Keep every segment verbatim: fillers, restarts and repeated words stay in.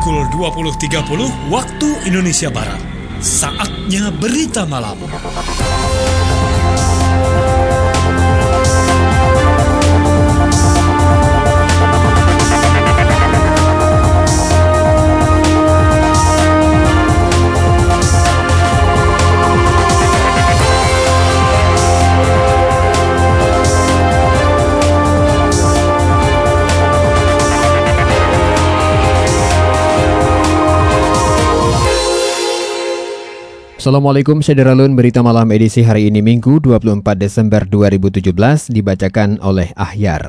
pukul dua puluh tiga puluh waktu Indonesia Barat. Saatnya Berita Malam. Assalamualaikum Syederalun, Berita Malam edisi hari ini Minggu dua puluh empat Desember dua ribu tujuh belas dibacakan oleh Ahyar.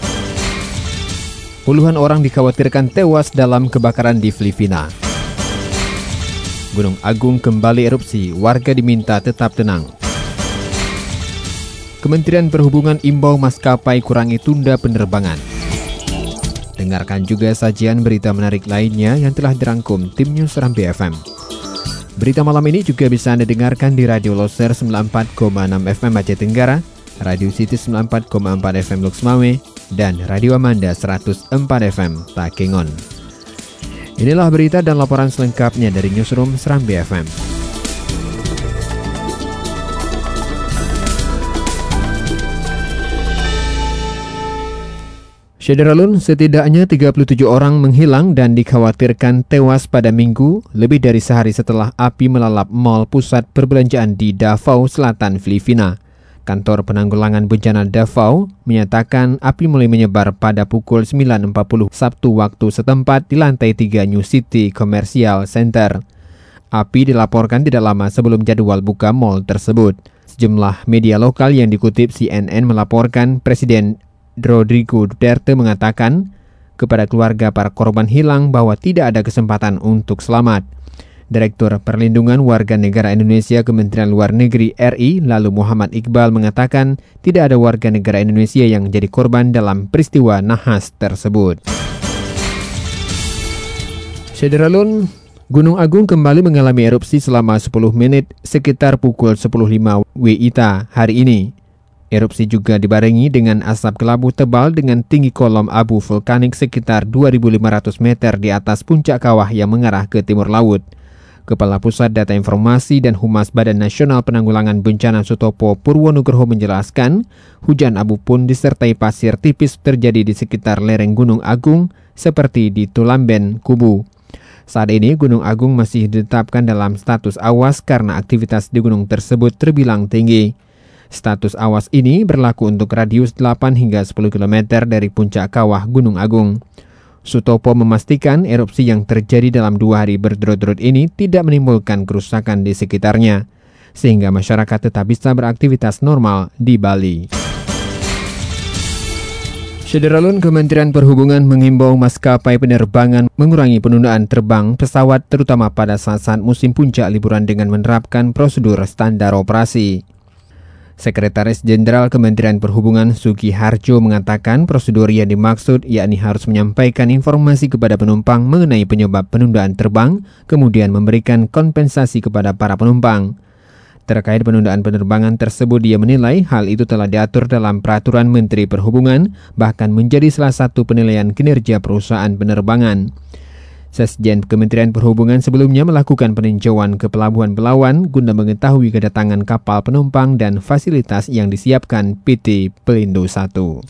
Puluhan orang dikhawatirkan tewas dalam kebakaran di Filipina. Gunung Agung kembali erupsi, warga diminta tetap tenang. Kementerian Perhubungan imbau maskapai kurangi tunda penerbangan. Dengarkan juga sajian berita menarik lainnya yang telah dirangkum tim News Rambi F M. Berita malam ini juga bisa Anda dengarkan di Radio Loser sembilan puluh empat koma enam F M Aceh Tenggara, Radio City sembilan puluh empat koma empat F M Lux Mawai, dan Radio Amanda seratus empat F M Takengon. Inilah berita dan laporan selengkapnya dari Newsroom Serambi F M. Syederalun, setidaknya tiga puluh tujuh orang menghilang dan dikhawatirkan tewas pada Minggu, lebih dari sehari setelah api melalap mal pusat perbelanjaan di Davao Selatan, Filipina. Kantor Penanggulangan Bencana Davao menyatakan api mulai menyebar pada pukul sembilan empat puluh Sabtu waktu setempat di lantai tiga New City Commercial Center. Api dilaporkan tidak lama sebelum jadwal buka mal tersebut. Sejumlah media lokal yang dikutip C N N melaporkan Presiden Rodrigo Duterte mengatakan kepada keluarga para korban hilang bahwa tidak ada kesempatan untuk selamat. Direktur Perlindungan Warga Negara Indonesia Kementerian Luar Negeri R I lalu Muhammad Iqbal mengatakan tidak ada warga negara Indonesia yang jadi korban dalam peristiwa nahas tersebut. Syederalun, Gunung Agung kembali mengalami erupsi selama sepuluh menit sekitar pukul sepuluh lima W I T A hari ini. Erupsi juga dibarengi dengan asap kelabu tebal dengan tinggi kolom abu vulkanik sekitar dua ribu lima ratus meter di atas puncak kawah yang mengarah ke timur laut. Kepala Pusat Data Informasi dan Humas Badan Nasional Penanggulangan Bencana Sutopo Purwonugroho menjelaskan, hujan abu pun disertai pasir tipis terjadi di sekitar lereng Gunung Agung seperti di Tulamben, Kubu. Saat ini Gunung Agung masih ditetapkan dalam status awas karena aktivitas di gunung tersebut terbilang tinggi. Status awas ini berlaku untuk radius delapan hingga sepuluh kilometer dari puncak kawah Gunung Agung. Sutopo memastikan erupsi yang terjadi dalam dua hari berturut-turut ini tidak menimbulkan kerusakan di sekitarnya, sehingga masyarakat tetap bisa beraktivitas normal di Bali. Syederalun, Kementerian Perhubungan mengimbau maskapai penerbangan mengurangi penundaan terbang pesawat terutama pada saat-saat musim puncak liburan dengan menerapkan prosedur standar operasi. Sekretaris Jenderal Kementerian Perhubungan Sugi Harjo mengatakan prosedur yang dimaksud yakni harus menyampaikan informasi kepada penumpang mengenai penyebab penundaan terbang, kemudian memberikan kompensasi kepada para penumpang. Terkait penundaan penerbangan tersebut, dia menilai hal itu telah diatur dalam Peraturan Menteri Perhubungan, bahkan menjadi salah satu penilaian kinerja perusahaan penerbangan. Sesjen Kementerian Perhubungan sebelumnya melakukan peninjauan ke Pelabuhan Belawan guna mengetahui kedatangan kapal penumpang dan fasilitas yang disiapkan P T Pelindo satu.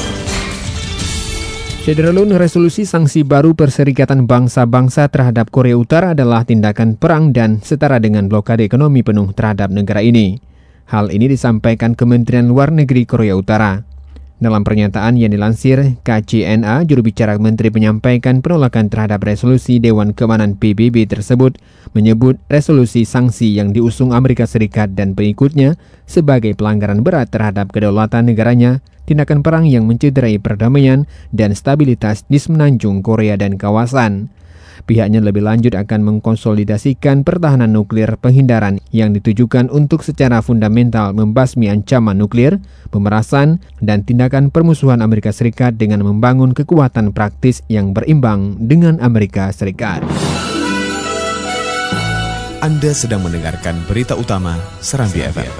Syederalun, resolusi sanksi baru Perserikatan Bangsa-Bangsa terhadap Korea Utara adalah tindakan perang dan setara dengan blokade ekonomi penuh terhadap negara ini. Hal ini disampaikan Kementerian Luar Negeri Korea Utara. Dalam pernyataan yang dilansir K C N A, juru bicara Menteri menyampaikan penolakan terhadap resolusi Dewan Keamanan P B B tersebut, menyebut resolusi sanksi yang diusung Amerika Serikat dan pengikutnya sebagai pelanggaran berat terhadap kedaulatan negaranya, tindakan perang yang mencederai perdamaian dan stabilitas di semenanjung Korea dan kawasan. Pihaknya lebih lanjut akan mengkonsolidasikan pertahanan nuklir penghindaran yang ditujukan untuk secara fundamental membasmi ancaman nuklir, pemerasan, dan tindakan permusuhan Amerika Serikat dengan membangun kekuatan praktis yang berimbang dengan Amerika Serikat. Anda sedang mendengarkan berita utama Serambi F M.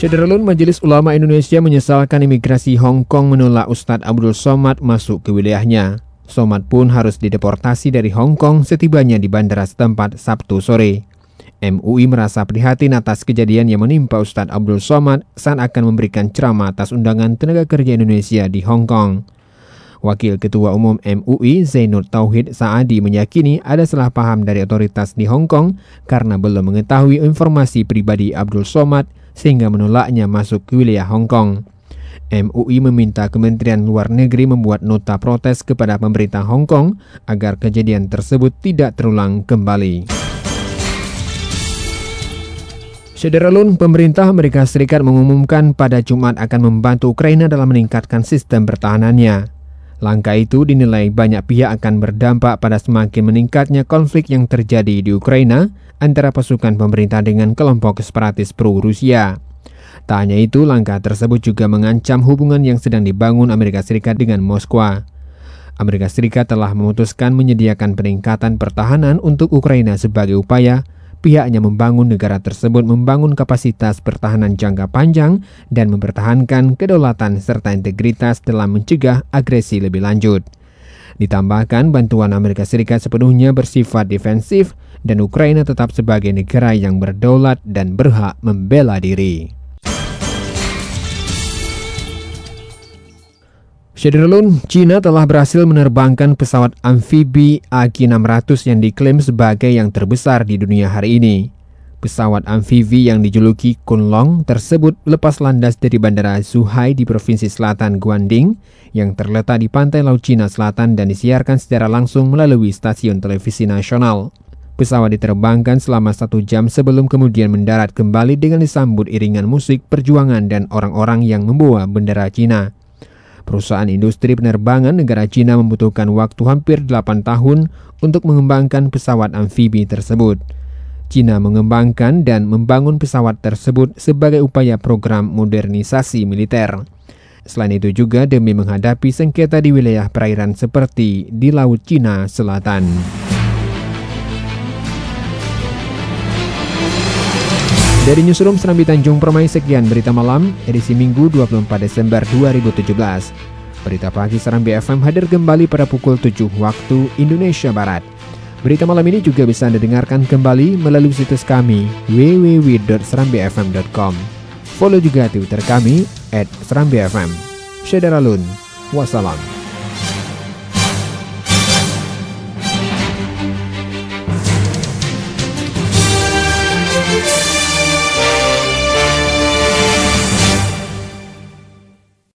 Syederalun, Majelis Ulama Indonesia menyesalkan imigrasi Hong Kong menolak Ustadz Abdul Somad masuk ke wilayahnya. Somad pun harus dideportasi dari Hong Kong setibanya di bandara setempat Sabtu sore. M U I merasa prihatin atas kejadian yang menimpa Ustadz Abdul Somad saat akan memberikan ceramah atas undangan tenaga kerja Indonesia di Hong Kong. Wakil Ketua Umum M U I Zainud Tauhid Saadi meyakini ada salah paham dari otoritas di Hong Kong karena belum mengetahui informasi pribadi Abdul Somad sehingga menolaknya masuk ke wilayah Hong Kong. M U I meminta Kementerian Luar Negeri membuat nota protes kepada pemerintah Hong Kong agar kejadian tersebut tidak terulang kembali. Syederalun, pemerintah Amerika Serikat mengumumkan pada Jumat akan membantu Ukraina dalam meningkatkan sistem pertahanannya. Langkah itu dinilai banyak pihak akan berdampak pada semakin meningkatnya konflik yang terjadi di Ukraina antara pasukan pemerintah dengan kelompok separatis pro-Rusia. Tak hanya itu, langkah tersebut juga mengancam hubungan yang sedang dibangun Amerika Serikat dengan Moskwa. Amerika Serikat telah memutuskan menyediakan peningkatan pertahanan untuk Ukraina sebagai upaya pihaknya membangun negara tersebut membangun kapasitas pertahanan jangka panjang dan mempertahankan kedaulatan serta integritas dalam mencegah agresi lebih lanjut. Ditambahkan, bantuan Amerika Serikat sepenuhnya bersifat defensif dan Ukraina tetap sebagai negara yang berdaulat dan berhak membela diri. Syederalun, China telah berhasil menerbangkan pesawat amfibi A Q enam ratus yang diklaim sebagai yang terbesar di dunia hari ini. Pesawat amfibi yang dijuluki Kunlong tersebut lepas landas dari Bandara Zhuhai di Provinsi Selatan Guangdong yang terletak di pantai Laut Cina Selatan dan disiarkan secara langsung melalui stasiun televisi nasional. Pesawat diterbangkan selama satu jam sebelum kemudian mendarat kembali dengan disambut iringan musik perjuangan dan orang-orang yang membawa bendera Cina. Perusahaan industri penerbangan negara Cina membutuhkan waktu hampir delapan tahun untuk mengembangkan pesawat amfibi tersebut. Cina mengembangkan dan membangun pesawat tersebut sebagai upaya program modernisasi militer. Selain itu juga demi menghadapi sengketa di wilayah perairan seperti di Laut Cina Selatan. Dari Newsroom Serambi Tanjung Permai, sekian berita malam edisi Minggu dua puluh empat Desember dua ribu tujuh belas. Berita pagi Serambi F M hadir kembali pada pukul tujuh waktu Indonesia Barat. Berita malam ini juga bisa Anda dengarkan kembali melalui situs kami w w w dot serambi f m dot com. Follow juga Twitter kami at serambi f m. Syederalun, wassalam.